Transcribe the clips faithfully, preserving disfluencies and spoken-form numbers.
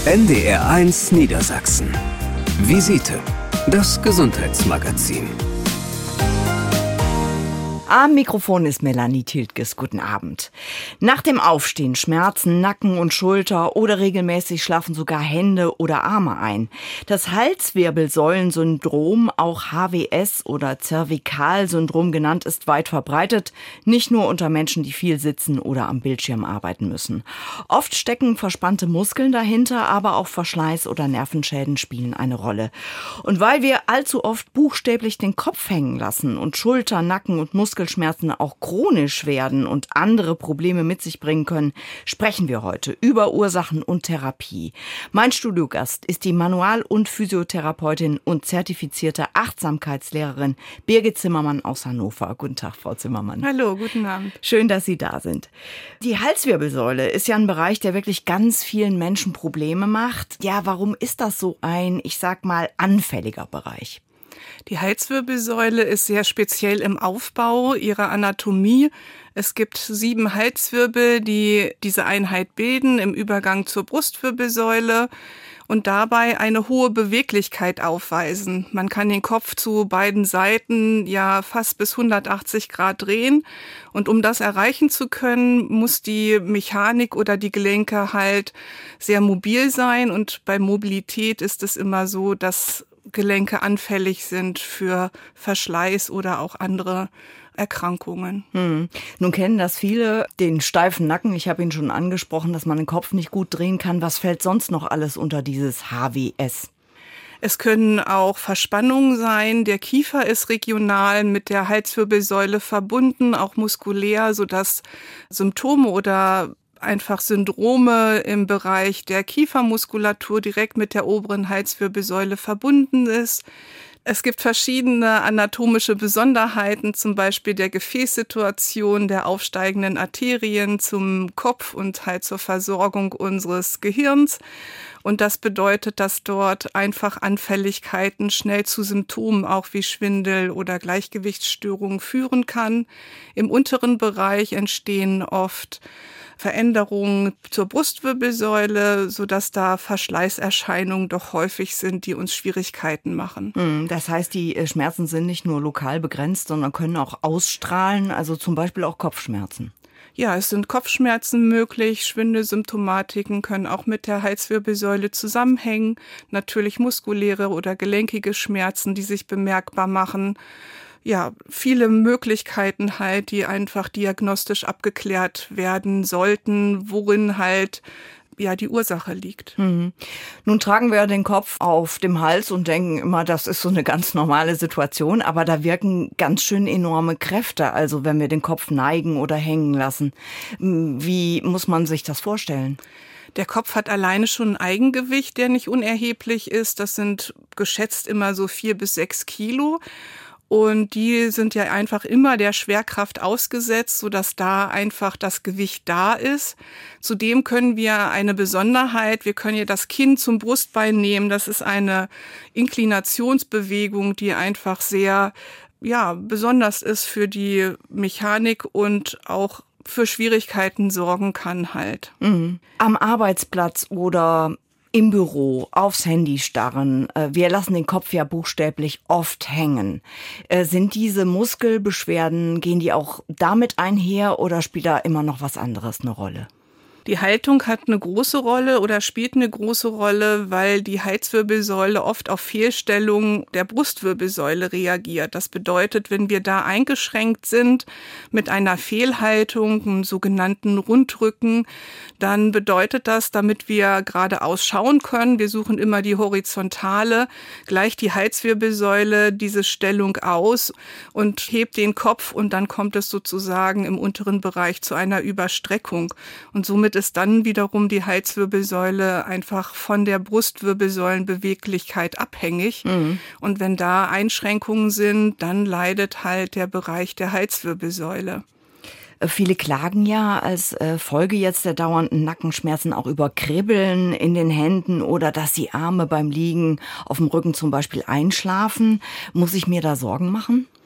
N D R eins Niedersachsen. Visite, das Gesundheitsmagazin. Am Mikrofon ist Melanie Tiltges. Guten Abend. Nach dem Aufstehen schmerzen Nacken und Schulter oder regelmäßig schlafen sogar Hände oder Arme ein. Das Halswirbelsäulensyndrom, auch H W S oder Zervikalsyndrom genannt, ist weit verbreitet. Nicht nur unter Menschen, die viel sitzen oder am Bildschirm arbeiten müssen. Oft stecken verspannte Muskeln dahinter, aber auch Verschleiß oder Nervenschäden spielen eine Rolle. Und weil wir allzu oft buchstäblich den Kopf hängen lassen und Schulter, Nacken und Muskelschmerzen auch chronisch werden und andere Probleme mit sich bringen können, sprechen wir heute über Ursachen und Therapie. Mein Studiogast ist die Manual- und Physiotherapeutin und zertifizierte Achtsamkeitslehrerin Birgit Zimmermann aus Hannover. Guten Tag, Frau Zimmermann. Hallo, guten Abend. Schön, dass Sie da sind. Die Halswirbelsäule ist ja ein Bereich, der wirklich ganz vielen Menschen Probleme macht. Ja, warum ist das so ein, ich sag mal, anfälliger Bereich? Die Halswirbelsäule ist sehr speziell im Aufbau ihrer Anatomie. Es gibt sieben Halswirbel, die diese Einheit bilden im Übergang zur Brustwirbelsäule und dabei eine hohe Beweglichkeit aufweisen. Man kann den Kopf zu beiden Seiten ja fast bis hundertachtzig Grad drehen. Und um das erreichen zu können, muss die Mechanik oder die Gelenke halt sehr mobil sein. Und bei Mobilität ist es immer so, dass Gelenke anfällig sind für Verschleiß oder auch andere Erkrankungen. Hm. Nun kennen das viele, den steifen Nacken. Ich habe ihn schon angesprochen, dass man den Kopf nicht gut drehen kann. Was fällt sonst noch alles unter dieses H W S? Es können auch Verspannungen sein. Der Kiefer ist regional mit der Halswirbelsäule verbunden, auch muskulär, sodass Symptome oder einfach Syndrome im Bereich der Kiefermuskulatur direkt mit der oberen Halswirbelsäule verbunden ist. Es gibt verschiedene anatomische Besonderheiten, zum Beispiel der Gefäßsituation, der aufsteigenden Arterien zum Kopf und halt zur Versorgung unseres Gehirns. Und das bedeutet, dass dort einfach Anfälligkeiten schnell zu Symptomen auch wie Schwindel oder Gleichgewichtsstörungen führen kann. Im unteren Bereich entstehen oft Veränderungen zur Brustwirbelsäule, sodass da Verschleißerscheinungen doch häufig sind, die uns Schwierigkeiten machen. Das heißt, die Schmerzen sind nicht nur lokal begrenzt, sondern können auch ausstrahlen, also zum Beispiel auch Kopfschmerzen. Ja, es sind Kopfschmerzen möglich, Schwindelsymptomatiken können auch mit der Halswirbelsäule zusammenhängen, natürlich muskuläre oder gelenkige Schmerzen, die sich bemerkbar machen. Ja, viele Möglichkeiten halt, die einfach diagnostisch abgeklärt werden sollten, worin halt ja die Ursache liegt. Mhm. Nun tragen wir den Kopf auf dem Hals und denken immer, das ist so eine ganz normale Situation, aber da wirken ganz schön enorme Kräfte, also wenn wir den Kopf neigen oder hängen lassen. Wie muss man sich das vorstellen? Der Kopf hat alleine schon ein Eigengewicht, der nicht unerheblich ist. Das sind geschätzt immer so vier bis sechs Kilo. Und die sind ja einfach immer der Schwerkraft ausgesetzt, sodass da einfach das Gewicht da ist. Zudem können wir eine Besonderheit, wir können ja das Kinn zum Brustbein nehmen. Das ist eine Inklinationsbewegung, die einfach sehr, ja, besonders ist für die Mechanik und auch für Schwierigkeiten sorgen kann halt. Mhm. Am Arbeitsplatz oder im Büro, aufs Handy starren. Wir lassen den Kopf ja buchstäblich oft hängen. Sind diese Muskelbeschwerden, gehen die auch damit einher oder spielt da immer noch was anderes eine Rolle? Die Haltung hat eine große Rolle oder spielt eine große Rolle, weil die Halswirbelsäule oft auf Fehlstellungen der Brustwirbelsäule reagiert. Das bedeutet, wenn wir da eingeschränkt sind mit einer Fehlhaltung, einem sogenannten Rundrücken, dann bedeutet das, damit wir geradeaus schauen können, wir suchen immer die horizontale, gleicht die Halswirbelsäule diese Stellung aus und hebt den Kopf und dann kommt es sozusagen im unteren Bereich zu einer Überstreckung. Und somit ist dann wiederum die Halswirbelsäule einfach von der Brustwirbelsäulenbeweglichkeit abhängig. Mhm. Und wenn da Einschränkungen sind, dann leidet halt der Bereich der Halswirbelsäule. Viele klagen ja als Folge jetzt der dauernden Nackenschmerzen auch über Kribbeln in den Händen oder dass die Arme beim Liegen auf dem Rücken zum Beispiel einschlafen. Muss ich mir da Sorgen machen?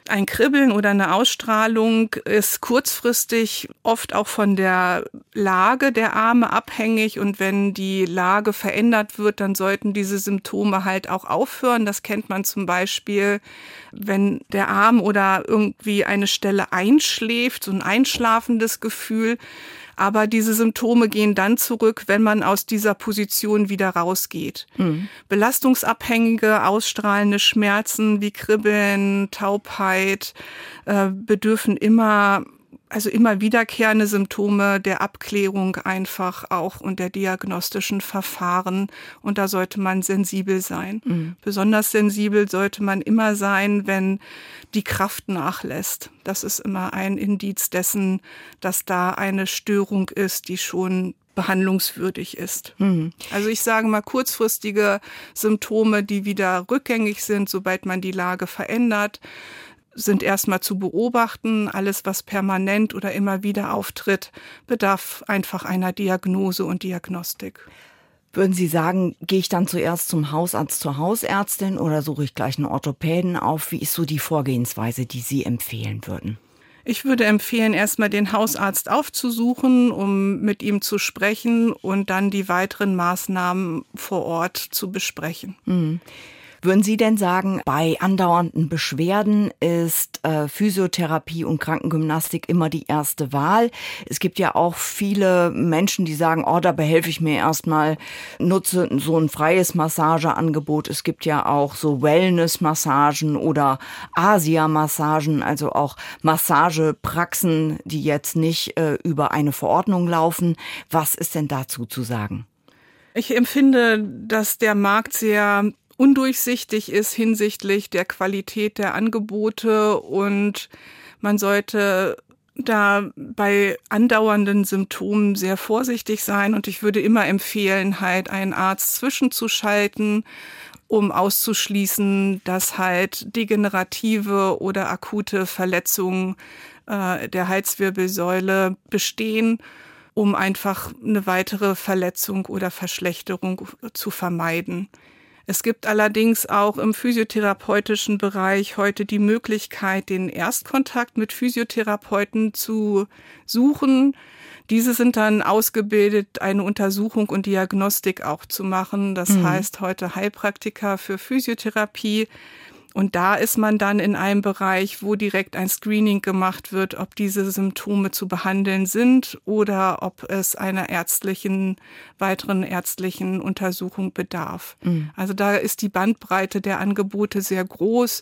Ein Kribbeln oder eine Ausstrahlung ist kurzfristig oft auch von der Lage der Arme abhängig. Und wenn die Lage verändert wird, dann sollten diese Symptome halt auch aufhören. Das kennt man zum Beispiel, wenn der Arm oder irgendwie eine Stelle einschläft, so ein einschlafendes Gefühl. Aber diese Symptome gehen dann zurück, wenn man aus dieser Position wieder rausgeht. Mhm. Belastungsabhängige, ausstrahlende Schmerzen wie Kribbeln, Taubheit äh, bedürfen immer, also immer wiederkehrende Symptome der Abklärung einfach auch und der diagnostischen Verfahren. Und da sollte man sensibel sein. Mhm. Besonders sensibel sollte man immer sein, wenn die Kraft nachlässt. Das ist immer ein Indiz dessen, dass da eine Störung ist, die schon behandlungswürdig ist. Mhm. Also ich sage mal, kurzfristige Symptome, die wieder rückgängig sind, sobald man die Lage verändert, sind erstmal zu beobachten. Alles, was permanent oder immer wieder auftritt, bedarf einfach einer Diagnose und Diagnostik. Würden Sie sagen, gehe ich dann zuerst zum Hausarzt, zur Hausärztin oder suche ich gleich einen Orthopäden auf? Wie ist so die Vorgehensweise, die Sie empfehlen würden? Ich würde empfehlen, erstmal den Hausarzt aufzusuchen, um mit ihm zu sprechen und dann die weiteren Maßnahmen vor Ort zu besprechen. Mhm. Würden Sie denn sagen, bei andauernden Beschwerden ist äh, Physiotherapie und Krankengymnastik immer die erste Wahl? Es gibt ja auch viele Menschen, die sagen, oh, da behelfe ich mir erstmal, nutze so ein freies Massageangebot. Es gibt ja auch so Wellness-Massagen oder Asia-Massagen, also auch Massagepraxen, die jetzt nicht äh, über eine Verordnung laufen. Was ist denn dazu zu sagen? Ich empfinde, dass der Markt sehr undurchsichtig ist hinsichtlich der Qualität der Angebote und man sollte da bei andauernden Symptomen sehr vorsichtig sein und ich würde immer empfehlen, halt einen Arzt zwischenzuschalten, um auszuschließen, dass halt degenerative oder akute Verletzungen äh, der Halswirbelsäule bestehen, um einfach eine weitere Verletzung oder Verschlechterung zu vermeiden. Es gibt allerdings auch im physiotherapeutischen Bereich heute die Möglichkeit, den Erstkontakt mit Physiotherapeuten zu suchen. Diese sind dann ausgebildet, eine Untersuchung und Diagnostik auch zu machen. Das mhm. heißt heute Heilpraktiker für Physiotherapie. Und da ist man dann in einem Bereich, wo direkt ein Screening gemacht wird, ob diese Symptome zu behandeln sind oder ob es einer ärztlichen, weiteren ärztlichen Untersuchung bedarf. Mhm. Also da ist die Bandbreite der Angebote sehr groß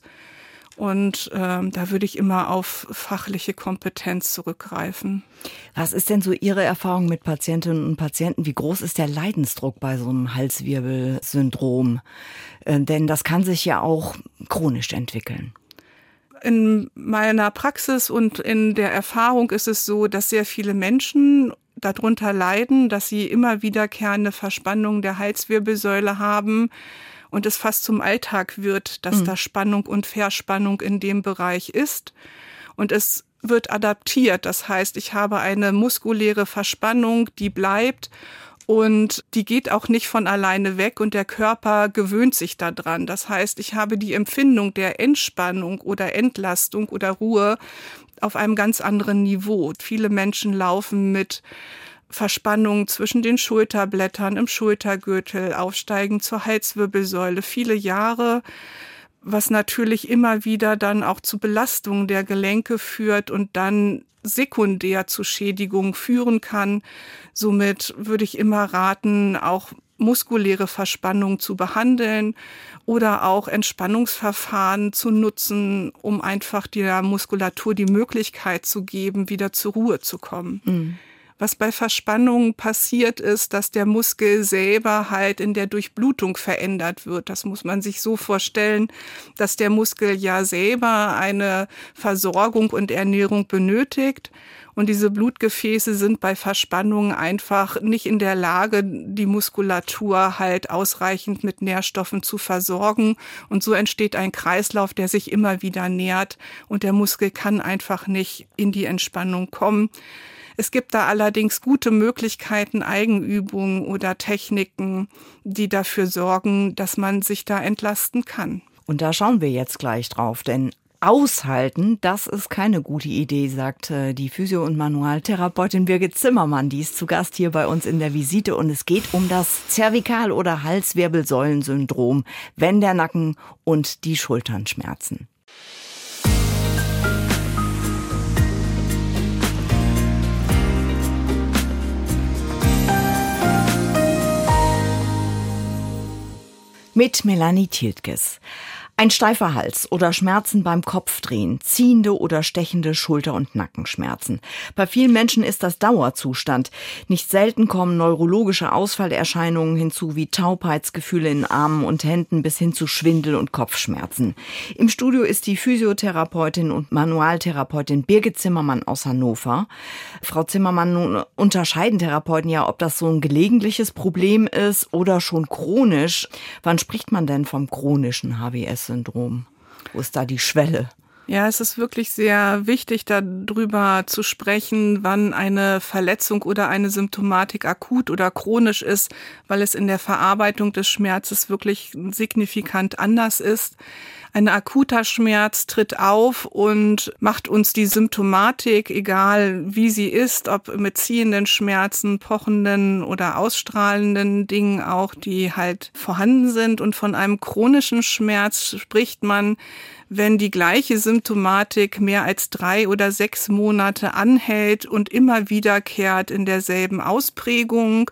und ähm, da würde ich immer auf fachliche Kompetenz zurückgreifen. Was ist denn so Ihre Erfahrung mit Patientinnen und Patienten? Wie groß ist der Leidensdruck bei so einem Halswirbelsyndrom? Äh, denn das kann sich ja auch chronisch entwickeln. In meiner Praxis und in der Erfahrung ist es so, dass sehr viele Menschen darunter leiden, dass sie immer wiederkehrende Verspannungen der Halswirbelsäule haben und es fast zum Alltag wird, dass mhm. da Spannung und Verspannung in dem Bereich ist. Und es wird adaptiert. Das heißt, ich habe eine muskuläre Verspannung, die bleibt und die geht auch nicht von alleine weg und der Körper gewöhnt sich daran. Das heißt, ich habe die Empfindung der Entspannung oder Entlastung oder Ruhe auf einem ganz anderen Niveau. Viele Menschen laufen mit Verspannungen zwischen den Schulterblättern, im Schultergürtel, aufsteigen zur Halswirbelsäule, viele Jahre, was natürlich immer wieder dann auch zu Belastungen der Gelenke führt und dann sekundär zu Schädigungen führen kann. Somit würde ich immer raten, auch muskuläre Verspannung zu behandeln oder auch Entspannungsverfahren zu nutzen, um einfach der Muskulatur die Möglichkeit zu geben, wieder zur Ruhe zu kommen. Mhm. Was bei Verspannungen passiert ist, dass der Muskel selber halt in der Durchblutung verändert wird. Das muss man sich so vorstellen, dass der Muskel ja selber eine Versorgung und Ernährung benötigt. Und diese Blutgefäße sind bei Verspannungen einfach nicht in der Lage, die Muskulatur halt ausreichend mit Nährstoffen zu versorgen. Und so entsteht ein Kreislauf, der sich immer wieder nährt. Und der Muskel kann einfach nicht in die Entspannung kommen. Es gibt da allerdings gute Möglichkeiten, Eigenübungen oder Techniken, die dafür sorgen, dass man sich da entlasten kann. Und da schauen wir jetzt gleich drauf, denn aushalten, das ist keine gute Idee, sagt äh, die Physio- und Manualtherapeutin Birgit Zimmermann. Die ist zu Gast hier bei uns in der Visite und es geht um das Zervikal- oder Halswirbelsäulensyndrom, wenn der Nacken und die Schultern schmerzen. Mit Melanie Tiltges. Ein steifer Hals oder Schmerzen beim Kopfdrehen, ziehende oder stechende Schulter- und Nackenschmerzen. Bei vielen Menschen ist das Dauerzustand. Nicht selten kommen neurologische Ausfallerscheinungen hinzu, wie Taubheitsgefühle in Armen und Händen bis hin zu Schwindel und Kopfschmerzen. Im Studio ist die Physiotherapeutin und Manualtherapeutin Birgit Zimmermann aus Hannover. Frau Zimmermann, nun unterscheiden Therapeuten ja, ob das so ein gelegentliches Problem ist oder schon chronisch. Wann spricht man denn vom chronischen H W S-Syndrom? Wo ist da die Schwelle? Ja, es ist wirklich sehr wichtig, darüber zu sprechen, wann eine Verletzung oder eine Symptomatik akut oder chronisch ist, weil es in der Verarbeitung des Schmerzes wirklich signifikant anders ist. Ein akuter Schmerz tritt auf und macht uns die Symptomatik, egal wie sie ist, ob mit ziehenden Schmerzen, pochenden oder ausstrahlenden Dingen auch, die halt vorhanden sind. Und von einem chronischen Schmerz spricht man, wenn die gleiche Symptomatik mehr als drei oder sechs Monate anhält und immer wiederkehrt in derselben Ausprägung.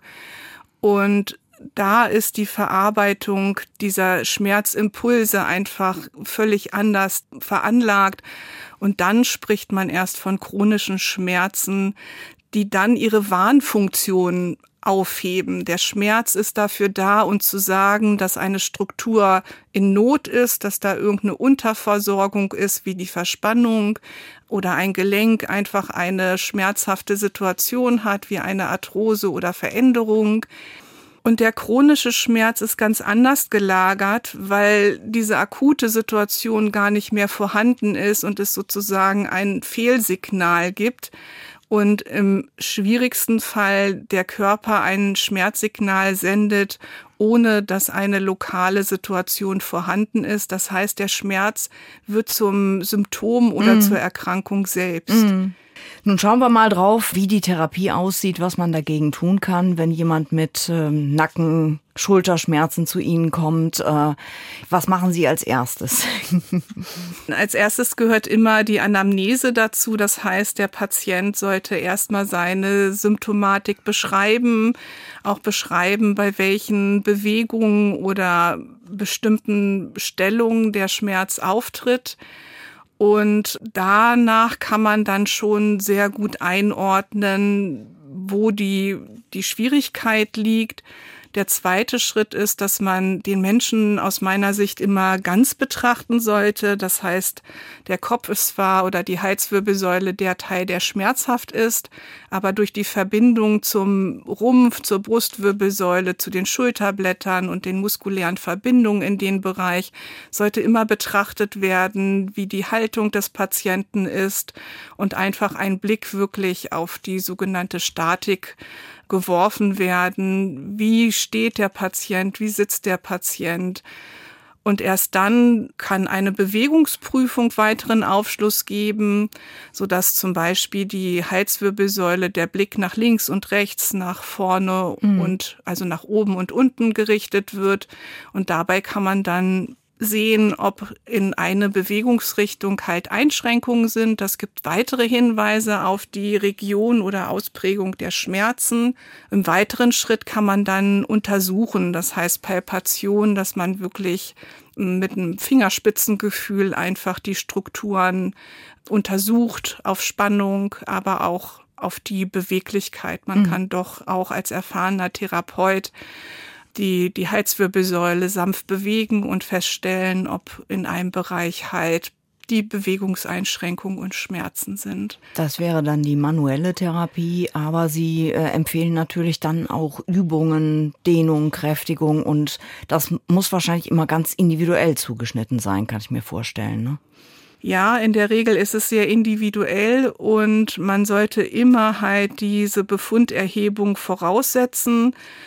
Und da ist die Verarbeitung dieser Schmerzimpulse einfach völlig anders veranlagt. Und dann spricht man erst von chronischen Schmerzen, die dann ihre Warnfunktion aufheben. Der Schmerz ist dafür da, um zu sagen, dass eine Struktur in Not ist, dass da irgendeine Unterversorgung ist, wie die Verspannung oder ein Gelenk einfach eine schmerzhafte Situation hat, wie eine Arthrose oder Veränderung. Und der chronische Schmerz ist ganz anders gelagert, weil diese akute Situation gar nicht mehr vorhanden ist und es sozusagen ein Fehlsignal gibt. Und im schwierigsten Fall der Körper ein Schmerzsignal sendet, ohne dass eine lokale Situation vorhanden ist. Das heißt, der Schmerz wird zum Symptom oder mm. zur Erkrankung selbst. Mm. Nun schauen wir mal drauf, wie die Therapie aussieht, was man dagegen tun kann, wenn jemand mit ähm, Nacken, Schulterschmerzen zu Ihnen kommt. Äh, was machen Sie als erstes? Als erstes gehört immer die Anamnese dazu. Das heißt, der Patient sollte erstmal seine Symptomatik beschreiben, auch beschreiben, bei welchen Bewegungen oder bestimmten Stellungen der Schmerz auftritt. Und danach kann man dann schon sehr gut einordnen, wo die, die Schwierigkeit liegt. Der zweite Schritt ist, dass man den Menschen aus meiner Sicht immer ganz betrachten sollte. Das heißt, der Kopf ist zwar oder die Halswirbelsäule der Teil, der schmerzhaft ist, aber durch die Verbindung zum Rumpf, zur Brustwirbelsäule, zu den Schulterblättern und den muskulären Verbindungen in den Bereich sollte immer betrachtet werden, wie die Haltung des Patienten ist und einfach ein Blick wirklich auf die sogenannte Statik geworfen werden. Wie steht der Patient? Wie sitzt der Patient? Und erst dann kann eine Bewegungsprüfung weiteren Aufschluss geben, sodass zum Beispiel die Halswirbelsäule, der Blick nach links und rechts, nach vorne mhm. und also nach oben und unten gerichtet wird. Und dabei kann man dann sehen, ob in eine Bewegungsrichtung halt Einschränkungen sind. Das gibt weitere Hinweise auf die Region oder Ausprägung der Schmerzen. Im weiteren Schritt kann man dann untersuchen, das heißt Palpation, dass man wirklich mit einem Fingerspitzengefühl einfach die Strukturen untersucht auf Spannung, aber auch auf die Beweglichkeit. Man mhm. kann doch auch als erfahrener Therapeut die, die Halswirbelsäule sanft bewegen und feststellen, ob in einem Bereich halt die Bewegungseinschränkungen und Schmerzen sind. Das wäre dann die manuelle Therapie, aber Sie äh, empfehlen natürlich dann auch Übungen, Dehnung, Kräftigung und das muss wahrscheinlich immer ganz individuell zugeschnitten sein, kann ich mir vorstellen, ne? Ja, in der Regel ist es sehr individuell und man sollte immer halt diese Befunderhebung voraussetzen.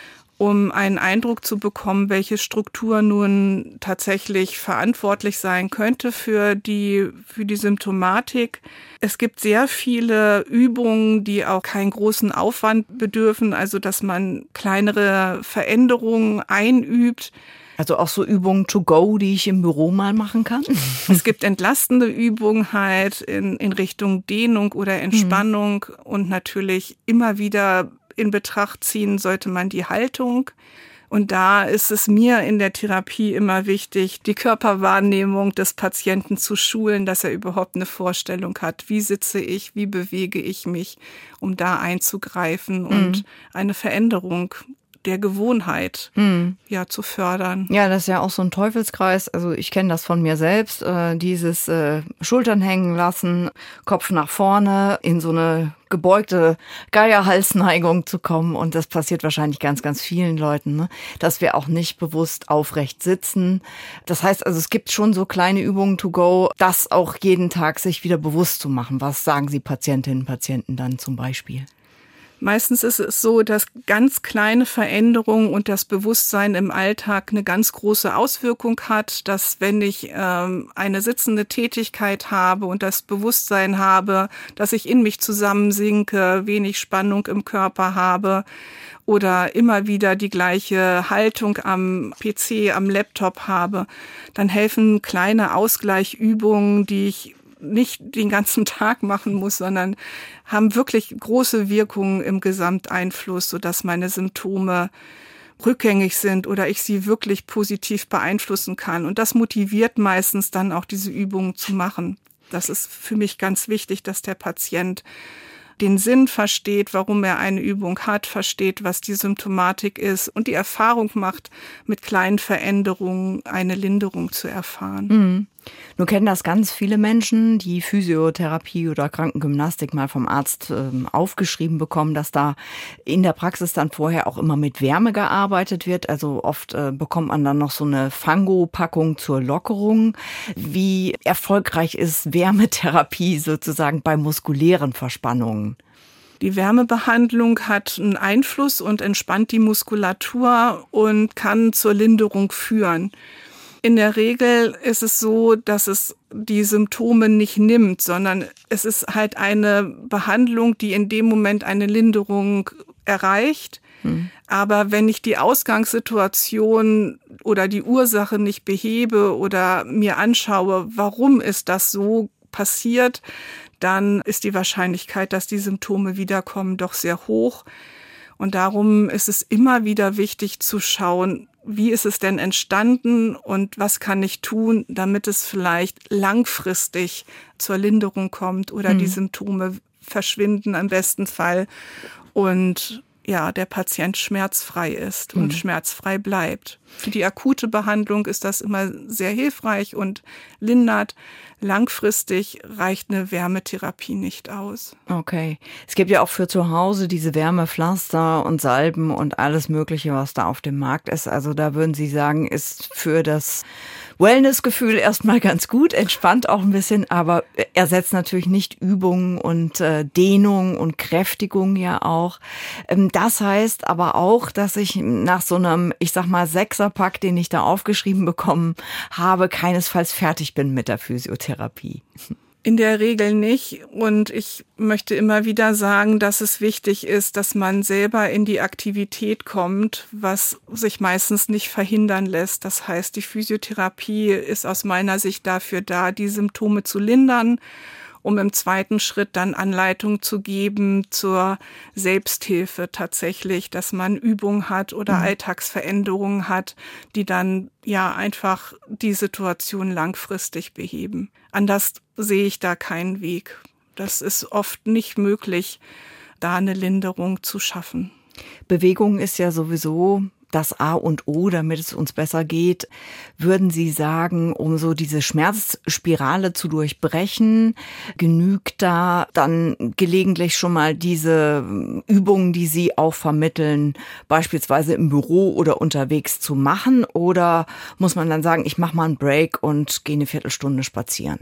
um einen Eindruck zu bekommen, welche Struktur nun tatsächlich verantwortlich sein könnte für die, für die Symptomatik. Es gibt sehr viele Übungen, die auch keinen großen Aufwand bedürfen, also dass man kleinere Veränderungen einübt. Also auch so Übungen to go, die ich im Büro mal machen kann? Es gibt entlastende Übungen halt in, in Richtung Dehnung oder Entspannung mhm. und natürlich immer wieder in Betracht ziehen sollte man die Haltung. Und da ist es mir in der Therapie immer wichtig, die Körperwahrnehmung des Patienten zu schulen, dass er überhaupt eine Vorstellung hat, wie sitze ich, wie bewege ich mich, um da einzugreifen mhm. und eine Veränderung der Gewohnheit hm. ja zu fördern. Ja, das ist ja auch so ein Teufelskreis. Also ich kenne das von mir selbst, äh, dieses äh, Schultern hängen lassen, Kopf nach vorne, in so eine gebeugte Geierhalsneigung zu kommen. Und das passiert wahrscheinlich ganz, ganz vielen Leuten, ne? Dass wir auch nicht bewusst aufrecht sitzen. Das heißt also, es gibt schon so kleine Übungen to go, das auch jeden Tag sich wieder bewusst zu machen. Was sagen Sie Patientinnen und Patienten dann zum Beispiel? Meistens ist es so, dass ganz kleine Veränderungen und das Bewusstsein im Alltag eine ganz große Auswirkung hat, dass wenn ich ähm, eine sitzende Tätigkeit habe und das Bewusstsein habe, dass ich in mich zusammensinke, wenig Spannung im Körper habe oder immer wieder die gleiche Haltung am P C, am Laptop habe, dann helfen kleine Ausgleichübungen, die ich nicht den ganzen Tag machen muss, sondern haben wirklich große Wirkungen im Gesamteinfluss, sodass meine Symptome rückgängig sind oder ich sie wirklich positiv beeinflussen kann. Und das motiviert meistens dann auch diese Übungen zu machen. Das ist für mich ganz wichtig, dass der Patient den Sinn versteht, warum er eine Übung hat, versteht, was die Symptomatik ist und die Erfahrung macht, mit kleinen Veränderungen eine Linderung zu erfahren. Mhm. Nun kennen das ganz viele Menschen, die Physiotherapie oder Krankengymnastik mal vom Arzt äh, aufgeschrieben bekommen, dass da in der Praxis dann vorher auch immer mit Wärme gearbeitet wird. Also oft äh, bekommt man dann noch so eine Fango-Packung zur Lockerung. Wie erfolgreich ist Wärmetherapie sozusagen bei muskulären Verspannungen? Die Wärmebehandlung hat einen Einfluss und entspannt die Muskulatur und kann zur Linderung führen. In der Regel ist es so, dass es die Symptome nicht nimmt, sondern es ist halt eine Behandlung, die in dem Moment eine Linderung erreicht. Hm. Aber wenn ich die Ausgangssituation oder die Ursache nicht behebe oder mir anschaue, warum ist das so passiert, dann ist die Wahrscheinlichkeit, dass die Symptome wiederkommen, doch sehr hoch. Und darum ist es immer wieder wichtig zu schauen, wie ist es denn entstanden und was kann ich tun, damit es vielleicht langfristig zur Linderung kommt oder mhm. die Symptome verschwinden im besten Fall und ja, der Patient schmerzfrei ist und mhm. schmerzfrei bleibt. Für die akute Behandlung ist das immer sehr hilfreich und lindert. Langfristig reicht eine Wärmetherapie nicht aus. Okay. Es gibt ja auch für zu Hause diese Wärmepflaster und Salben und alles Mögliche, was da auf dem Markt ist. Also da würden Sie sagen, ist für das Wellnessgefühl erstmal ganz gut, entspannt auch ein bisschen, aber ersetzt natürlich nicht Übungen und äh, Dehnung und Kräftigung ja auch. Ähm, das heißt aber auch, dass ich nach so einem, ich sag mal, Sechserpack, den ich da aufgeschrieben bekommen habe, keinesfalls fertig bin mit der Physiotherapie. In der Regel nicht. Und ich möchte immer wieder sagen, dass es wichtig ist, dass man selber in die Aktivität kommt, was sich meistens nicht verhindern lässt. Das heißt, die Physiotherapie ist aus meiner Sicht dafür da, die Symptome zu lindern, um im zweiten Schritt dann Anleitung zu geben zur Selbsthilfe tatsächlich, dass man Übungen hat oder mhm. Alltagsveränderungen hat, die dann ja einfach die Situation langfristig beheben. Anders sehe ich da keinen Weg. Das ist oft nicht möglich, da eine Linderung zu schaffen. Bewegung ist ja sowieso das A und O, damit es uns besser geht. Würden Sie sagen, um so diese Schmerzspirale zu durchbrechen, genügt da dann gelegentlich schon mal diese Übungen, die Sie auch vermitteln, beispielsweise im Büro oder unterwegs zu machen? Oder muss man dann sagen, ich mache mal einen Break und gehe eine Viertelstunde spazieren?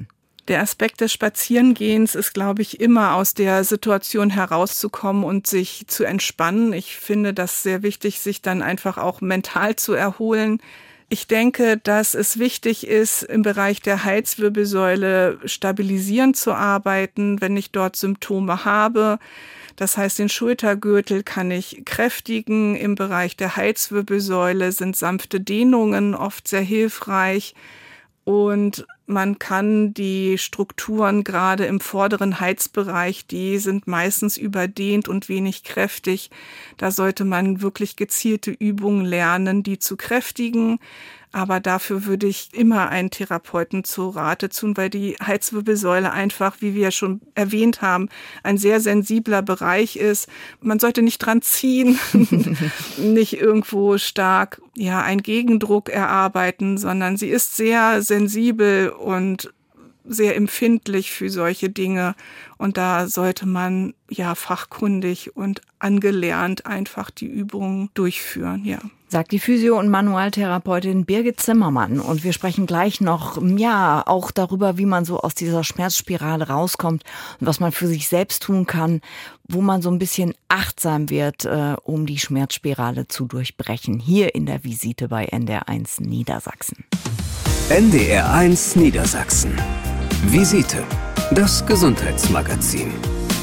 Der Aspekt des Spazierengehens ist, glaube ich, immer aus der Situation herauszukommen und sich zu entspannen. Ich finde das sehr wichtig, sich dann einfach auch mental zu erholen. Ich denke, dass es wichtig ist, im Bereich der Halswirbelsäule stabilisierend zu arbeiten, wenn ich dort Symptome habe. Das heißt, den Schultergürtel kann ich kräftigen. Im Bereich der Halswirbelsäule sind sanfte Dehnungen oft sehr hilfreich. Und man kann die Strukturen gerade im vorderen Halsbereich, die sind meistens überdehnt und wenig kräftig. Da sollte man wirklich gezielte Übungen lernen, die zu kräftigen. Aber dafür würde ich immer einen Therapeuten zu Rate ziehen, weil die Halswirbelsäule einfach, wie wir schon erwähnt haben, ein sehr sensibler Bereich ist. Man sollte nicht dran ziehen, nicht irgendwo stark ja einen Gegendruck erarbeiten, sondern sie ist sehr sensibel und sehr empfindlich für solche Dinge. Und da sollte man ja fachkundig und angelernt einfach die Übungen durchführen, ja. Sagt die Physio- und Manualtherapeutin Birgit Zimmermann. Und wir sprechen gleich noch, ja, auch darüber, wie man so aus dieser Schmerzspirale rauskommt und was man für sich selbst tun kann, wo man so ein bisschen achtsam wird, äh, um die Schmerzspirale zu durchbrechen. Hier in der Visite bei N D R eins Niedersachsen. N D R eins Niedersachsen. Visite. Das Gesundheitsmagazin.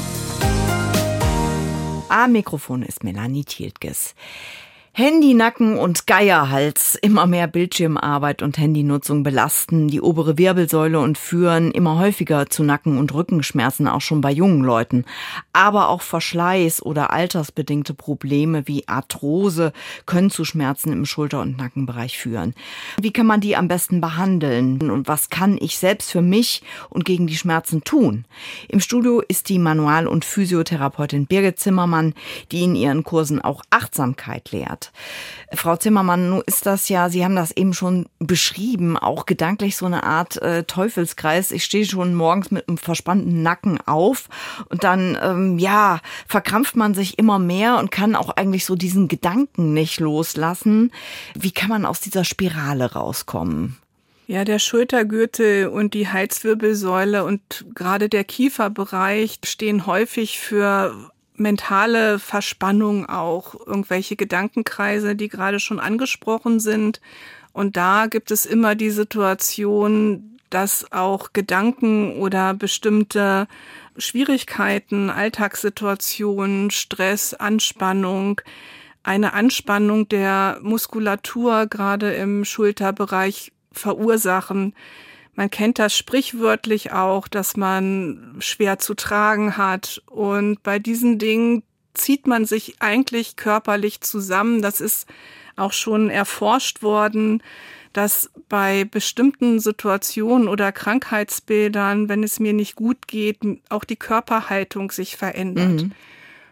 Am Mikrofon ist Melanie Thieltges. Handy, Nacken und Geierhals. Immer mehr Bildschirmarbeit und Handynutzung belasten die obere Wirbelsäule und führen immer häufiger zu Nacken- und Rückenschmerzen, auch schon bei jungen Leuten. Aber auch Verschleiß oder altersbedingte Probleme wie Arthrose können zu Schmerzen im Schulter- und Nackenbereich führen. Wie kann man die am besten behandeln? Und was kann ich selbst für mich und gegen die Schmerzen tun? Im Studio ist die Manual- und Physiotherapeutin Birgit Zimmermann, die in ihren Kursen auch Achtsamkeit lehrt. Frau Zimmermann, nun ist das ja, Sie haben das eben schon beschrieben, auch gedanklich so eine Art äh, Teufelskreis. Ich stehe schon morgens mit einem verspannten Nacken auf und dann, ähm, ja, verkrampft man sich immer mehr und kann auch eigentlich so diesen Gedanken nicht loslassen. Wie kann man aus dieser Spirale rauskommen? Ja, der Schultergürtel und die Halswirbelsäule und gerade der Kieferbereich stehen häufig für mentale Verspannung auch, irgendwelche Gedankenkreise, die gerade schon angesprochen sind. Und da gibt es immer die Situation, dass auch Gedanken oder bestimmte Schwierigkeiten, Alltagssituationen, Stress, Anspannung, eine Anspannung der Muskulatur gerade im Schulterbereich verursachen. Man kennt das sprichwörtlich auch, dass man schwer zu tragen hat. Und bei diesen Dingen zieht man sich eigentlich körperlich zusammen. Das ist auch schon erforscht worden, dass bei bestimmten Situationen oder Krankheitsbildern, wenn es mir nicht gut geht, auch die Körperhaltung sich verändert. Mhm.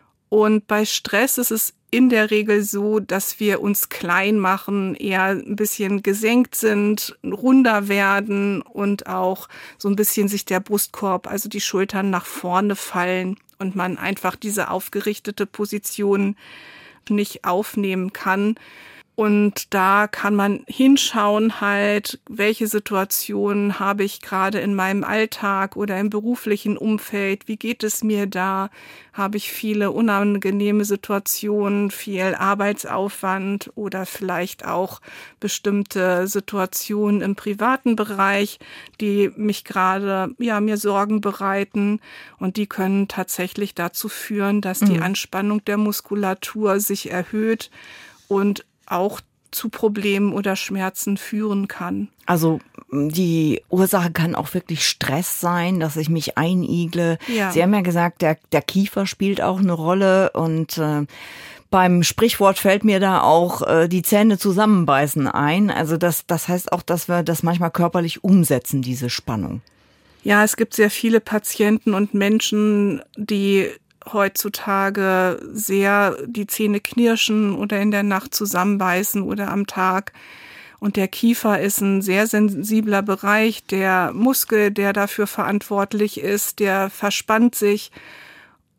Und bei Stress ist es in der Regel so, dass wir uns klein machen, eher ein bisschen gesenkt sind, runder werden und auch so ein bisschen sich der Brustkorb, also die Schultern nach vorne fallen und man einfach diese aufgerichtete Position nicht aufnehmen kann. Und da kann man hinschauen halt, welche Situationen habe ich gerade in meinem Alltag oder im beruflichen Umfeld, wie geht es mir da? Habe ich viele unangenehme Situationen, viel Arbeitsaufwand oder vielleicht auch bestimmte Situationen im privaten Bereich, die mich gerade, ja, mir Sorgen bereiten. Und die können tatsächlich dazu führen, dass die Anspannung der Muskulatur sich erhöht und auch zu Problemen oder Schmerzen führen kann. Also die Ursache kann auch wirklich Stress sein, dass ich mich einigle. Ja. Sie haben ja gesagt, der, der Kiefer spielt auch eine Rolle und äh, beim Sprichwort fällt mir da auch äh, die Zähne zusammenbeißen ein. Also das, das heißt auch, dass wir das manchmal körperlich umsetzen, diese Spannung. Ja, es gibt sehr viele Patienten und Menschen, die heutzutage sehr die Zähne knirschen oder in der Nacht zusammenbeißen oder am Tag. Und der Kiefer ist ein sehr sensibler Bereich. Der Muskel, der dafür verantwortlich ist, der verspannt sich.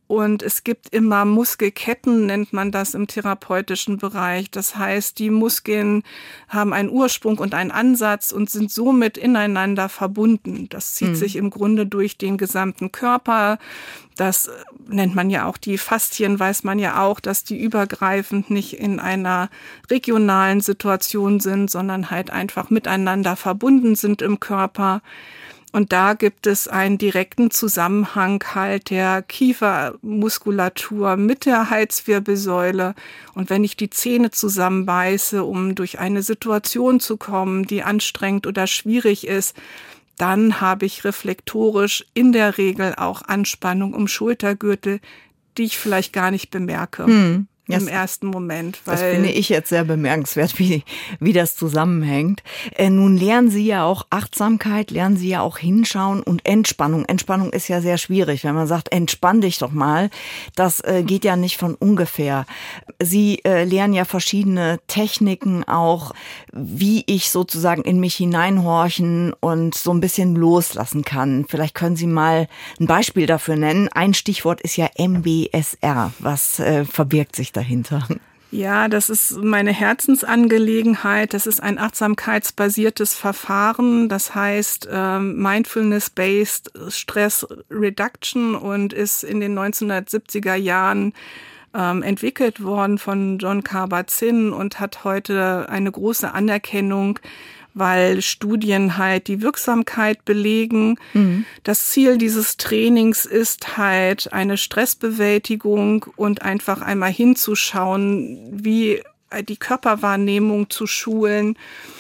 Und es gibt immer Muskelketten, nennt man das im therapeutischen Bereich. Das heißt, die Muskeln haben einen Ursprung und einen Ansatz und sind somit ineinander verbunden. Das zieht mhm. sich im Grunde durch den gesamten Körper. Das nennt man ja auch die Faszien, weiß man ja auch, dass die übergreifend nicht in einer regionalen Situation sind, sondern halt einfach miteinander verbunden sind im Körper. Und da gibt es einen direkten Zusammenhang halt der Kiefermuskulatur mit der Halswirbelsäule. Und wenn ich die Zähne zusammenbeiße, um durch eine Situation zu kommen, die anstrengend oder schwierig ist, dann habe ich reflektorisch in der Regel auch Anspannung im Schultergürtel, die ich vielleicht gar nicht bemerke. Hm. Im ersten Moment. Weil das finde ich jetzt sehr bemerkenswert, wie, wie das zusammenhängt. Äh, nun lernen Sie ja auch Achtsamkeit, lernen Sie ja auch hinschauen und Entspannung. Entspannung ist ja sehr schwierig, wenn man sagt, entspann dich doch mal. Das äh, geht ja nicht von ungefähr. Sie äh, lernen ja verschiedene Techniken auch, wie ich sozusagen in mich hineinhorchen und so ein bisschen loslassen kann. Vielleicht können Sie mal ein Beispiel dafür nennen. Ein Stichwort ist ja M B S R. Was äh, verbirgt sich da dahinter? Ja, das ist meine Herzensangelegenheit. Das ist ein achtsamkeitsbasiertes Verfahren. Das heißt ähm, Mindfulness-Based Stress Reduction und ist in den neunzehnhundertsiebziger Jahren ähm, entwickelt worden von Jon Kabat-Zinn und hat heute eine große Anerkennung, weil Studien halt die Wirksamkeit belegen. Mhm. Das Ziel dieses Trainings ist halt eine Stressbewältigung und einfach einmal hinzuschauen, wie die Körperwahrnehmung zu schulen,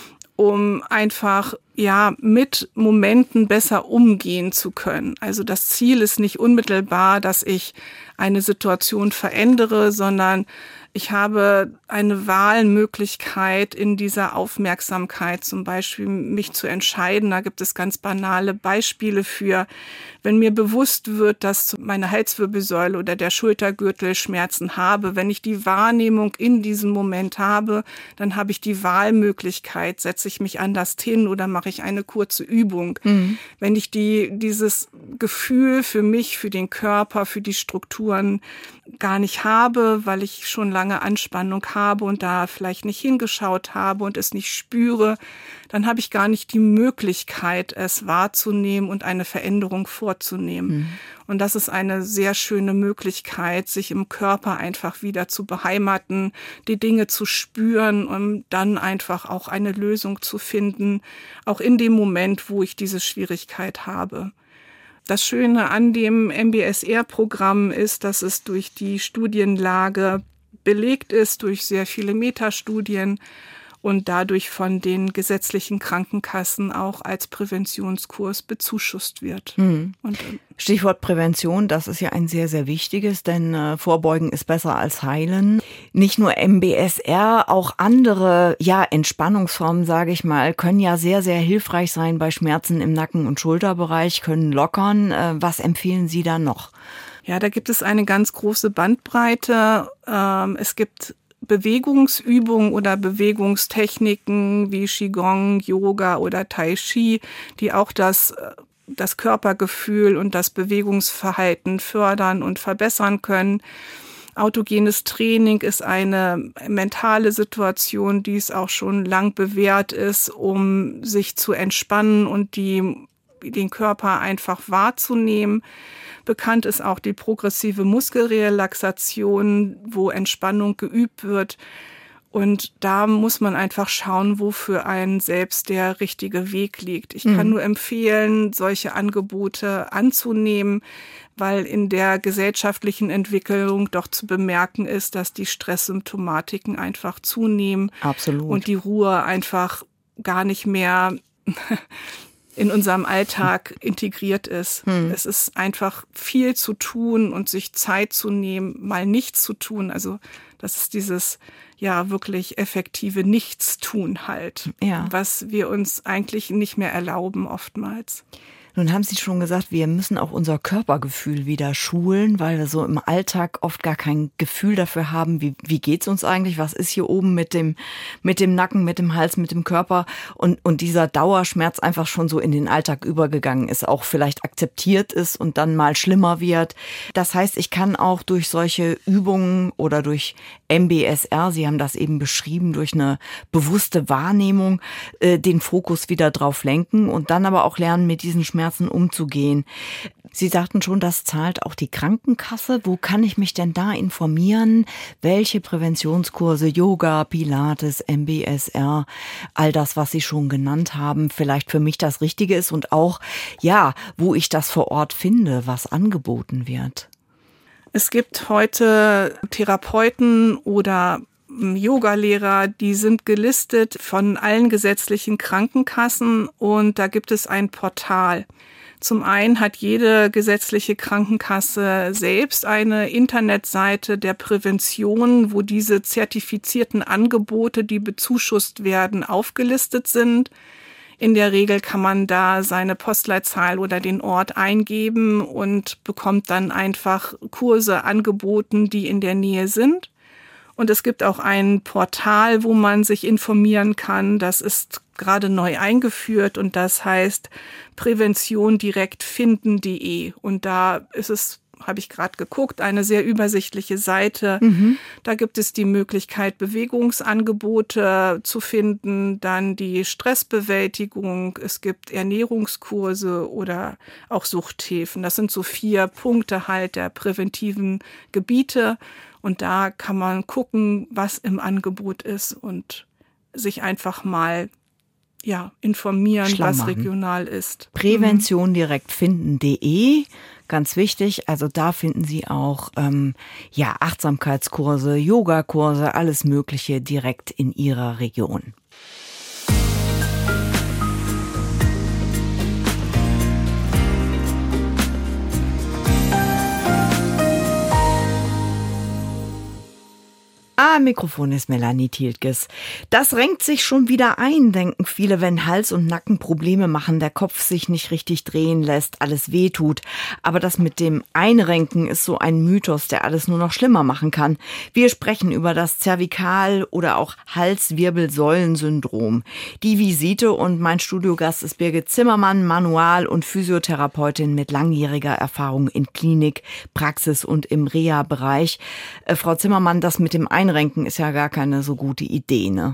um einfach ja mit Momenten besser umgehen zu können. Also das Ziel ist nicht unmittelbar, dass ich eine Situation verändere, sondern ich habe eine Wahlmöglichkeit in dieser Aufmerksamkeit, zum Beispiel mich zu entscheiden. Da gibt es ganz banale Beispiele für, wenn mir bewusst wird, dass meine Halswirbelsäule oder der Schultergürtel Schmerzen habe. Wenn ich die Wahrnehmung in diesem Moment habe, dann habe ich die Wahlmöglichkeit, setze ich mich anders hin oder mache ich eine kurze Übung. Mhm. Wenn ich die, dieses Gefühl für mich, für den Körper, für die Strukturen gar nicht habe, weil ich schon lange Anspannung habe und da vielleicht nicht hingeschaut habe und es nicht spüre, dann habe ich gar nicht die Möglichkeit, es wahrzunehmen und eine Veränderung vorzunehmen. Mhm. Und das ist eine sehr schöne Möglichkeit, sich im Körper einfach wieder zu beheimaten, die Dinge zu spüren und dann einfach auch eine Lösung zu finden, auch in dem Moment, wo ich diese Schwierigkeit habe. Das Schöne an dem M B S R-Programm ist, dass es durch die Studienlage belegt ist, durch sehr viele Metastudien und dadurch von den gesetzlichen Krankenkassen auch als Präventionskurs bezuschusst wird. Hm. Und, Stichwort Prävention, das ist ja ein sehr, sehr wichtiges, denn äh, Vorbeugen ist besser als heilen. Nicht nur M B S R, auch andere ja Entspannungsformen, sage ich mal, können ja sehr, sehr hilfreich sein bei Schmerzen im Nacken- und Schulterbereich, können lockern. Äh, was empfehlen Sie da noch? Ja, da gibt es eine ganz große Bandbreite. Ähm, es gibt Bewegungsübungen oder Bewegungstechniken wie Qigong, Yoga oder Tai Chi, die auch das, das Körpergefühl und das Bewegungsverhalten fördern und verbessern können. Autogenes Training ist eine mentale Situation, die es auch schon lang bewährt ist, um sich zu entspannen und die, den Körper einfach wahrzunehmen. Bekannt ist auch die progressive Muskelrelaxation, wo Entspannung geübt wird. Und da muss man einfach schauen, wo für einen selbst der richtige Weg liegt. Ich kann mhm. nur empfehlen, solche Angebote anzunehmen, weil in der gesellschaftlichen Entwicklung doch zu bemerken ist, dass die Stresssymptomatiken einfach zunehmen. Absolut. Und die Ruhe einfach gar nicht mehr in unserem Alltag integriert ist. Hm. Es ist einfach viel zu tun und sich Zeit zu nehmen, mal nichts zu tun. Also das ist dieses ja wirklich effektive Nichtstun halt, ja. was wir uns eigentlich nicht mehr erlauben oftmals. Nun haben Sie schon gesagt, wir müssen auch unser Körpergefühl wieder schulen, weil wir so im Alltag oft gar kein Gefühl dafür haben, wie, wie geht's uns eigentlich, was ist hier oben mit dem, mit dem Nacken, mit dem Hals, mit dem Körper und, und dieser Dauerschmerz einfach schon so in den Alltag übergegangen ist, auch vielleicht akzeptiert ist und dann mal schlimmer wird. Das heißt, ich kann auch durch solche Übungen oder durch M B S R, Sie haben das eben beschrieben, durch eine bewusste Wahrnehmung äh, den Fokus wieder drauf lenken und dann aber auch lernen, mit diesen Schmerzen umzugehen. Sie sagten schon, das zahlt auch die Krankenkasse. Wo kann ich mich denn da informieren? Welche Präventionskurse, Yoga, Pilates, M B S R, all das, was Sie schon genannt haben, vielleicht für mich das Richtige ist und auch, ja, wo ich das vor Ort finde, was angeboten wird? Es gibt heute Therapeuten oder Yogalehrer, die sind gelistet von allen gesetzlichen Krankenkassen und da gibt es ein Portal. Zum einen hat jede gesetzliche Krankenkasse selbst eine Internetseite der Prävention, wo diese zertifizierten Angebote, die bezuschusst werden, aufgelistet sind. In der Regel kann man da seine Postleitzahl oder den Ort eingeben und bekommt dann einfach Kurse angeboten, die in der Nähe sind. Und es gibt auch ein Portal, wo man sich informieren kann. Das ist gerade neu eingeführt und das heißt prävention direkt finden punkt de. Und da ist es, habe ich gerade geguckt, eine sehr übersichtliche Seite. Mhm. Da gibt es die Möglichkeit, Bewegungsangebote zu finden, dann die Stressbewältigung. Es gibt Ernährungskurse oder auch Suchthilfen. Das sind so vier Punkte halt der präventiven Gebiete. Und da kann man gucken, was im Angebot ist und sich einfach mal ja, informieren, Schlau was machen. Regional ist. prävention direkt finden punkt de, ganz wichtig. Also da finden Sie auch ähm, ja, Achtsamkeitskurse, Yogakurse, alles Mögliche direkt in Ihrer Region. Am Mikrofon ist Melanie Thieltges. Das renkt sich schon wieder ein, denken viele, wenn Hals- und Nacken Probleme machen, der Kopf sich nicht richtig drehen lässt, alles wehtut. Aber das mit dem Einrenken ist so ein Mythos, der alles nur noch schlimmer machen kann. Wir sprechen über das Zervikal- oder auch Hals-Wirbelsäulen-Syndrom. Die Visite und mein Studiogast ist Birgit Zimmermann, Manual- und Physiotherapeutin mit langjähriger Erfahrung in Klinik, Praxis und im Reha-Bereich. Äh, Frau Zimmermann, das mit dem Einrenken Einrenken ist ja gar keine so gute Idee, ne?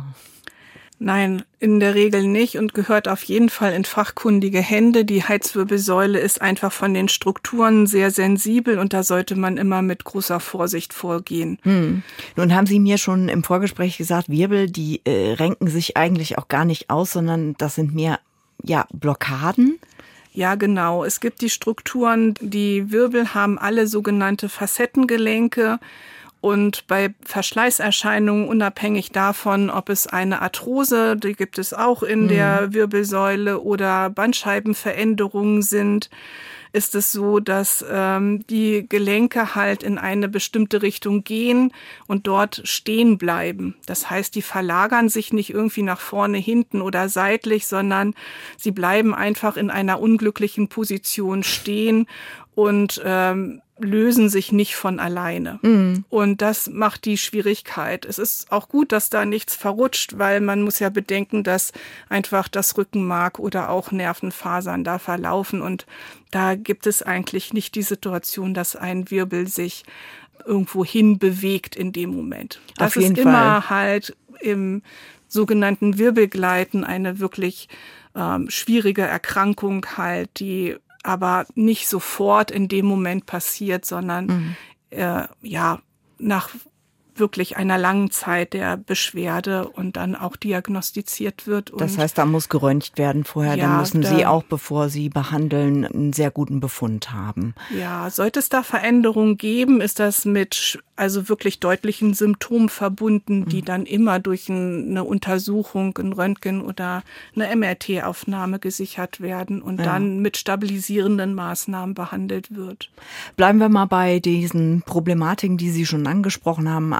Nein, in der Regel nicht und gehört auf jeden Fall in fachkundige Hände. Die Halswirbelsäule ist einfach von den Strukturen sehr sensibel und da sollte man immer mit großer Vorsicht vorgehen. Hm. Nun haben Sie mir schon im Vorgespräch gesagt, Wirbel, die äh, renken sich eigentlich auch gar nicht aus, sondern das sind mehr ja Blockaden. Ja, genau. Es gibt die Strukturen, die Wirbel haben alle sogenannte Facettengelenke. Und bei Verschleißerscheinungen, unabhängig davon, ob es eine Arthrose, die gibt es auch in mhm. der Wirbelsäule, oder Bandscheibenveränderungen sind, ist es so, dass ähm, die Gelenke halt in eine bestimmte Richtung gehen und dort stehen bleiben. Das heißt, die verlagern sich nicht irgendwie nach vorne, hinten oder seitlich, sondern sie bleiben einfach in einer unglücklichen Position stehen und ähm, lösen sich nicht von alleine. Mhm. Und das macht die Schwierigkeit. Es ist auch gut, dass da nichts verrutscht, weil man muss ja bedenken, dass einfach das Rückenmark oder auch Nervenfasern da verlaufen. Und da gibt es eigentlich nicht die Situation, dass ein Wirbel sich irgendwo hin bewegt in dem Moment. Das Auf jeden ist Fall. immer halt im sogenannten Wirbelgleiten eine wirklich ähm, schwierige Erkrankung halt, die aber nicht sofort in dem Moment passiert, sondern mhm. äh, ja nach wirklich einer langen Zeit der Beschwerde und dann auch diagnostiziert wird. Und das heißt, da muss geröntgt werden vorher, ja, dann müssen da, Sie auch, bevor Sie behandeln, einen sehr guten Befund haben. Ja, sollte es da Veränderungen geben, ist das mit also wirklich deutlichen Symptomen verbunden, die dann immer durch eine Untersuchung, ein Röntgen oder eine M R T-Aufnahme gesichert werden und ja. dann mit stabilisierenden Maßnahmen behandelt wird. Bleiben wir mal bei diesen Problematiken, die Sie schon angesprochen haben,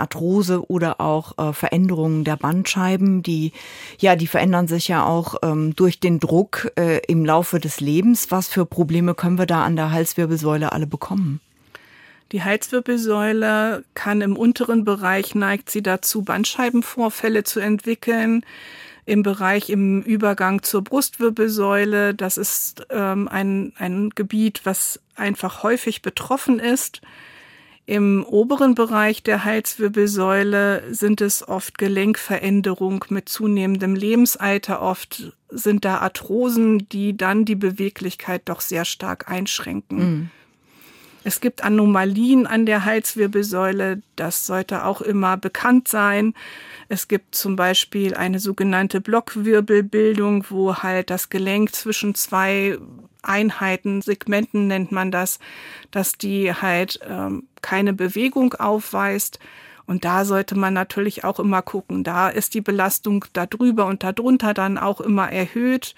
Arthrose oder auch äh, Veränderungen der Bandscheiben, die ja, die verändern sich ja auch ähm, durch den Druck äh, im Laufe des Lebens. Was für Probleme können wir da an der Halswirbelsäule alle bekommen? Die Halswirbelsäule kann im unteren Bereich, neigt sie dazu, Bandscheibenvorfälle zu entwickeln. Im Bereich im Übergang zur Brustwirbelsäule, das ist ähm, ein, ein Gebiet, was einfach häufig betroffen ist. Im oberen Bereich der Halswirbelsäule sind es oft Gelenkveränderungen mit zunehmendem Lebensalter. Oft sind da Arthrosen, die dann die Beweglichkeit doch sehr stark einschränken. Mhm. Es gibt Anomalien an der Halswirbelsäule, das sollte auch immer bekannt sein. Es gibt zum Beispiel eine sogenannte Blockwirbelbildung, wo halt das Gelenk zwischen zwei Einheiten, Segmenten nennt man das, dass die halt ähm, keine Bewegung aufweist. Und da sollte man natürlich auch immer gucken. Da ist die Belastung da drüber und darunter dann auch immer erhöht.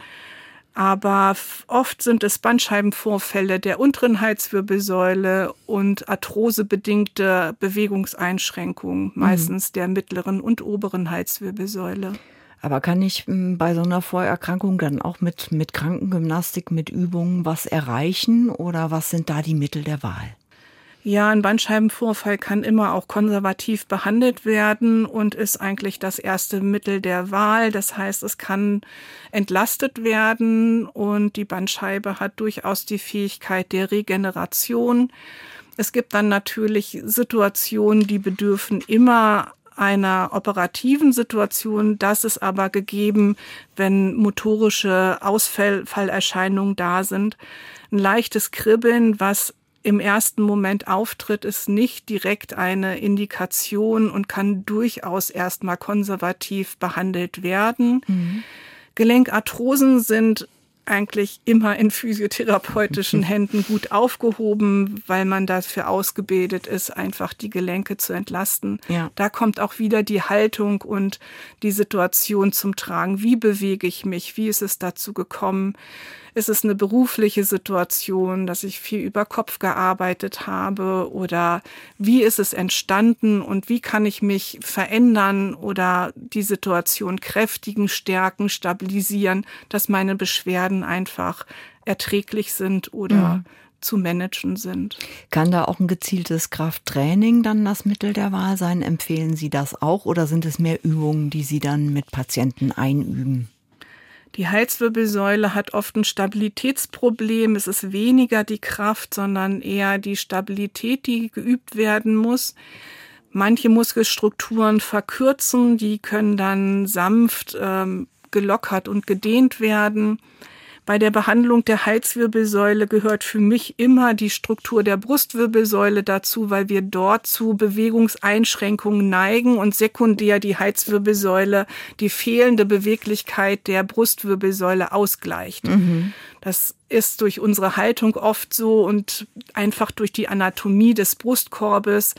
Aber oft sind es Bandscheibenvorfälle der unteren Halswirbelsäule und arthrosebedingte Bewegungseinschränkungen, meistens der mittleren und oberen Halswirbelsäule. Aber kann ich bei so einer Vorerkrankung dann auch mit, mit Krankengymnastik, mit Übungen was erreichen oder was sind da die Mittel der Wahl? Ja, ein Bandscheibenvorfall kann immer auch konservativ behandelt werden und ist eigentlich das erste Mittel der Wahl. Das heißt, es kann entlastet werden und die Bandscheibe hat durchaus die Fähigkeit der Regeneration. Es gibt dann natürlich Situationen, die bedürfen immer einer operativen Situation. Das ist aber gegeben, wenn motorische Ausfallerscheinungen da sind. Ein leichtes Kribbeln, was im ersten Moment auftritt, ist nicht direkt eine Indikation und kann durchaus erstmal konservativ behandelt werden. Mhm. Gelenkarthrosen sind eigentlich immer in physiotherapeutischen Händen gut aufgehoben, weil man dafür ausgebildet ist, einfach die Gelenke zu entlasten. Ja. Da kommt auch wieder die Haltung und die Situation zum Tragen. Wie bewege ich mich? Wie ist es dazu gekommen? Ist es eine berufliche Situation, dass ich viel über Kopf gearbeitet habe oder wie ist es entstanden und wie kann ich mich verändern oder die Situation kräftigen, stärken, stabilisieren, dass meine Beschwerden einfach erträglich sind oder ja. zu managen sind. Kann da auch ein gezieltes Krafttraining dann das Mittel der Wahl sein? Empfehlen Sie das auch oder sind es mehr Übungen, die Sie dann mit Patienten einüben? Die Halswirbelsäule hat oft ein Stabilitätsproblem. Es ist weniger die Kraft, sondern eher die Stabilität, die geübt werden muss. Manche Muskelstrukturen verkürzen, die können dann sanft ähm, gelockert und gedehnt werden. Bei der Behandlung der Halswirbelsäule gehört für mich immer die Struktur der Brustwirbelsäule dazu, weil wir dort zu Bewegungseinschränkungen neigen und sekundär die Halswirbelsäule die fehlende Beweglichkeit der Brustwirbelsäule ausgleicht. Mhm. Das ist durch unsere Haltung oft so und einfach durch die Anatomie des Brustkorbes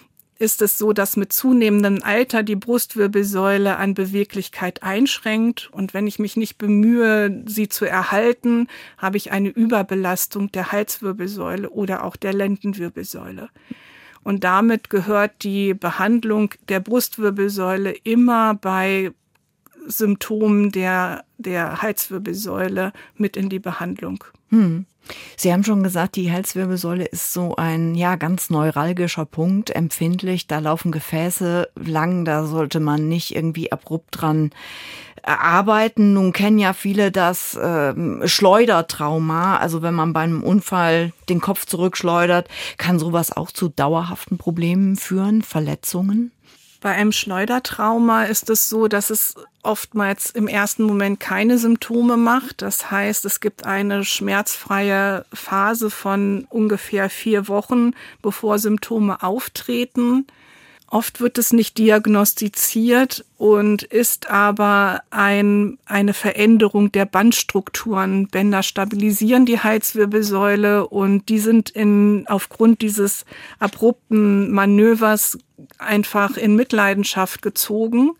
ist es so, dass mit zunehmendem Alter die Brustwirbelsäule an Beweglichkeit einschränkt. Und wenn ich mich nicht bemühe, sie zu erhalten, habe ich eine Überbelastung der Halswirbelsäule oder auch der Lendenwirbelsäule. Und damit gehört die Behandlung der Brustwirbelsäule immer bei Symptomen der, der Halswirbelsäule mit in die Behandlung. Hm. Sie haben schon gesagt, die Halswirbelsäule ist so ein ja ganz neuralgischer Punkt, empfindlich. Da laufen Gefäße lang, da sollte man nicht irgendwie abrupt dran arbeiten. Nun kennen ja viele das äh, Schleudertrauma. Also wenn man bei einem Unfall den Kopf zurückschleudert, kann sowas auch zu dauerhaften Problemen führen, Verletzungen? Bei einem Schleudertrauma ist es so, dass es oftmals im ersten Moment keine Symptome macht. Das heißt, es gibt eine schmerzfreie Phase von ungefähr vier Wochen, bevor Symptome auftreten. Oft wird es nicht diagnostiziert und ist aber ein, eine Veränderung der Bandstrukturen. Bänder stabilisieren die Halswirbelsäule und die sind in, aufgrund dieses abrupten Manövers einfach in Mitleidenschaft gezogen.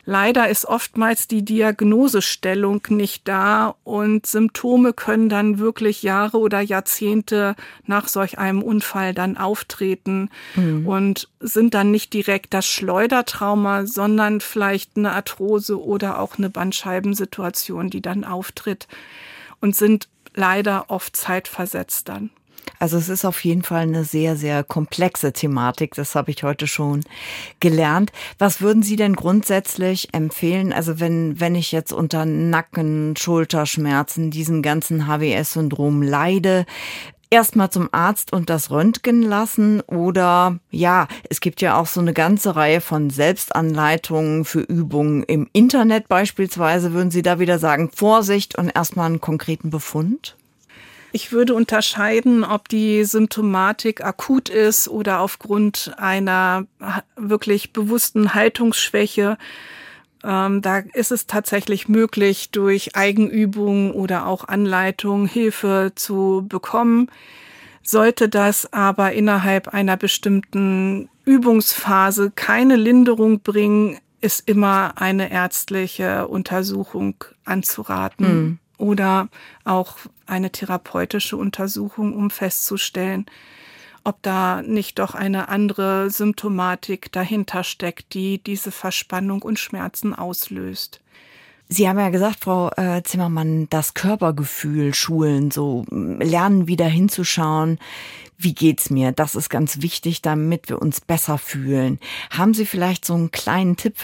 Leider ist oftmals die Diagnosestellung nicht da und Symptome können dann wirklich Jahre oder Jahrzehnte nach solch einem Unfall dann auftreten mhm. und sind dann nicht direkt das Schleudertrauma, sondern vielleicht eine Arthrose oder auch eine Bandscheibensituation, die dann auftritt und sind leider oft zeitversetzt dann. Also es ist auf jeden Fall eine sehr, sehr komplexe Thematik. Das habe ich heute schon gelernt. Was würden Sie denn grundsätzlich empfehlen? Also wenn, wenn ich jetzt unter Nacken, Schulterschmerzen, diesem ganzen H W S-Syndrom leide, erstmal zum Arzt und das Röntgen lassen oder ja, es gibt ja auch so eine ganze Reihe von Selbstanleitungen für Übungen im Internet beispielsweise. Würden Sie da wieder sagen, Vorsicht und erstmal einen konkreten Befund? Ich würde unterscheiden, ob die Symptomatik akut ist oder aufgrund einer wirklich bewussten Haltungsschwäche. Ähm, da ist es tatsächlich möglich, durch Eigenübung oder auch Anleitung Hilfe zu bekommen. Sollte das aber innerhalb einer bestimmten Übungsphase keine Linderung bringen, ist immer eine ärztliche Untersuchung anzuraten. Mhm. Oder auch eine therapeutische Untersuchung, um festzustellen, ob da nicht doch eine andere Symptomatik dahinter steckt, die diese Verspannung und Schmerzen auslöst. Sie haben ja gesagt, Frau äh, Zimmermann, das Körpergefühl schulen, so lernen wieder hinzuschauen, wie geht's mir? Das ist ganz wichtig, damit wir uns besser fühlen. Haben Sie vielleicht so einen kleinen Tipp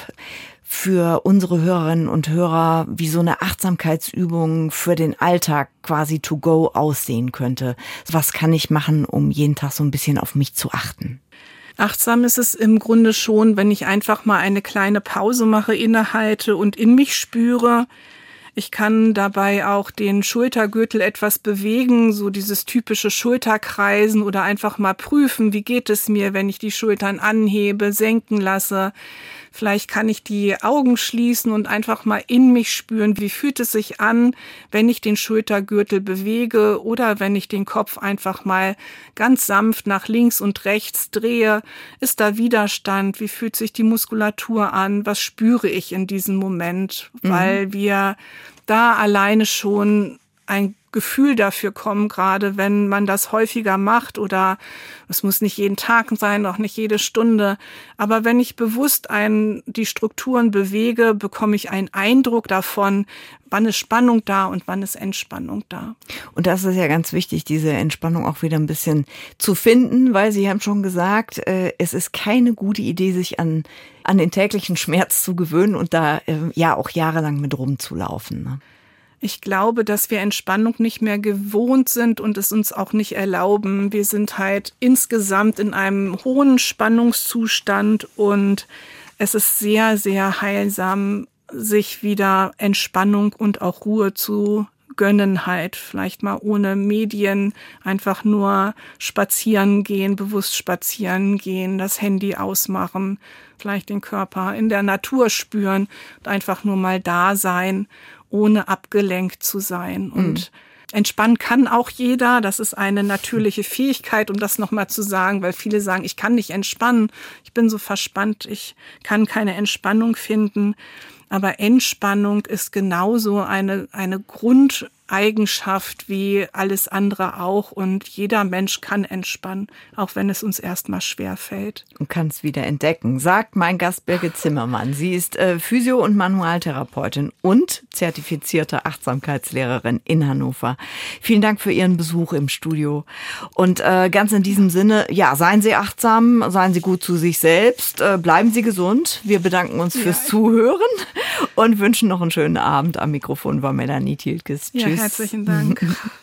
für unsere Hörerinnen und Hörer, wie so eine Achtsamkeitsübung für den Alltag quasi to go aussehen könnte? Was kann ich machen, um jeden Tag so ein bisschen auf mich zu achten? Achtsam ist es im Grunde schon, wenn ich einfach mal eine kleine Pause mache, innehalte und in mich spüre. Ich kann dabei auch den Schultergürtel etwas bewegen, so dieses typische Schulterkreisen oder einfach mal prüfen, wie geht es mir, wenn ich die Schultern anhebe, senken lasse. Vielleicht kann ich die Augen schließen und einfach mal in mich spüren, wie fühlt es sich an, wenn ich den Schultergürtel bewege oder wenn ich den Kopf einfach mal ganz sanft nach links und rechts drehe. Ist da Widerstand? Wie fühlt sich die Muskulatur an? Was spüre ich in diesem Moment? Mhm. Weil wir da alleine schon ein Gefühl dafür kommen, gerade wenn man das häufiger macht oder es muss nicht jeden Tag sein, auch nicht jede Stunde. Aber wenn ich bewusst ein, die Strukturen bewege, bekomme ich einen Eindruck davon, wann ist Spannung da und wann ist Entspannung da. Und das ist ja ganz wichtig, diese Entspannung auch wieder ein bisschen zu finden, weil Sie haben schon gesagt, äh, es ist keine gute Idee, sich an, an den täglichen Schmerz zu gewöhnen und da äh, ja auch jahrelang mit rumzulaufen, ne? Ich glaube, dass wir Entspannung nicht mehr gewohnt sind und es uns auch nicht erlauben. Wir sind halt insgesamt in einem hohen Spannungszustand und es ist sehr, sehr heilsam, sich wieder Entspannung und auch Ruhe zu gönnen, halt vielleicht mal ohne Medien, einfach nur spazieren gehen, bewusst spazieren gehen, das Handy ausmachen, vielleicht den Körper in der Natur spüren und einfach nur mal da sein, ohne abgelenkt zu sein. Und mhm. entspannen kann auch jeder. Das ist eine natürliche Fähigkeit, um das nochmal zu sagen, weil viele sagen, ich kann nicht entspannen. Ich bin so verspannt, ich kann keine Entspannung finden. Aber Entspannung ist genauso eine, eine Grundeigenschaft wie alles andere auch. Und jeder Mensch kann entspannen, auch wenn es uns erstmal schwer fällt. Und kann es wieder entdecken, sagt mein Gast Birgit Zimmermann. Sie ist äh, Physio- und Manualtherapeutin und zertifizierte Achtsamkeitslehrerin in Hannover. Vielen Dank für Ihren Besuch im Studio. Und äh, ganz in diesem Sinne, ja, seien Sie achtsam, seien Sie gut zu sich selbst, äh, bleiben Sie gesund. Wir bedanken uns ja. fürs Zuhören und wünschen noch einen schönen Abend. Am Mikrofon war Melanie Tilkes. Ja, Tschüss. Herzlichen Dank.